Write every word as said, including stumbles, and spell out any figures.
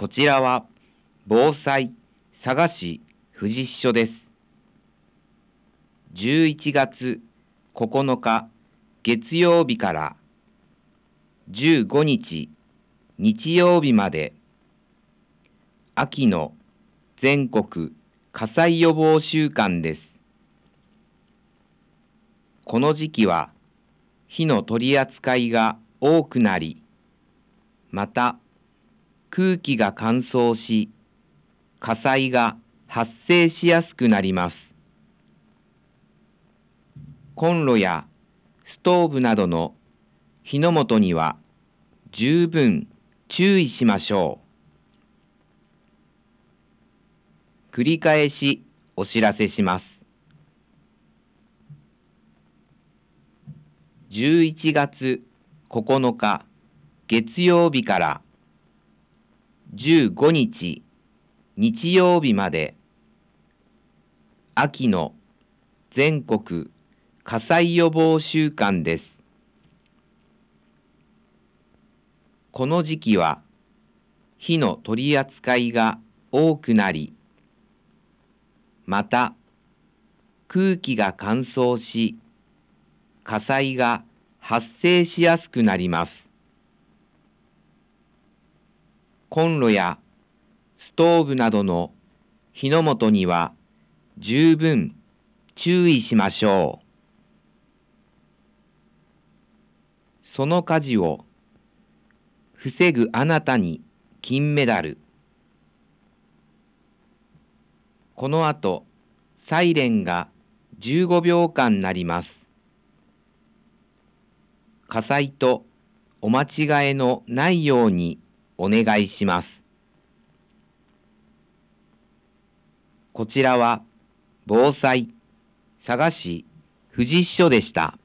こちらは防災佐賀市富士支所です。じゅういちがつここのか月曜日からじゅうごにち日曜日まで秋の全国火災予防週間です。この時期は火の取り扱いが多くなり、また空気が乾燥し、火災が発生しやすくなります。コンロやストーブなどの火の元には十分注意しましょう。繰り返しお知らせします。じゅういちがつここのか月曜日からじゅうごにち日曜日まで秋の全国火災予防週間です。この時期は火の取り扱いが多くなり、また空気が乾燥し、火災が発生しやすくなります。コンロやストーブなどの火の元には十分注意しましょう。その火事を防ぐあなたに金メダル。この後、サイレンがじゅうごびょうかん鳴ります。火災とお間違えのないようにお願いします。こちらは防災佐賀市富士支所でした。